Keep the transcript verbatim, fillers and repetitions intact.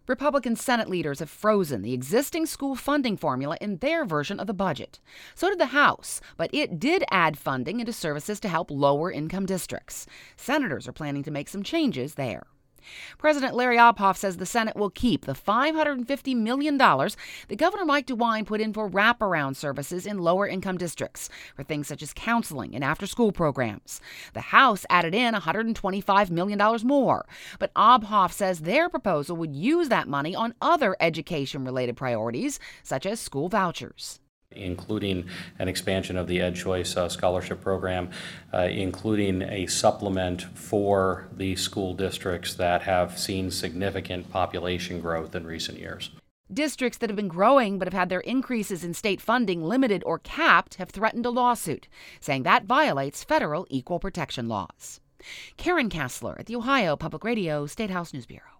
Republican Senate leaders have frozen the existing school funding formula in their version of the budget. So did the House, but it did add funding into services to help lower-income districts. Senators are planning to make some changes there. President Larry Obhoff says the Senate will keep the five hundred fifty million dollars that Governor Mike DeWine put in for wraparound services in lower-income districts for things such as counseling and after-school programs. The House added in one hundred twenty-five million dollars more, but Obhoff says their proposal would use that money on other education-related priorities, such as school vouchers, including an expansion of the EdChoice uh, scholarship program, uh, including a supplement for the school districts that have seen significant population growth in recent years. Districts that have been growing but have had their increases in state funding limited or capped have threatened a lawsuit, saying that violates federal equal protection laws. Karen Kassler at the Ohio Public Radio State House News Bureau.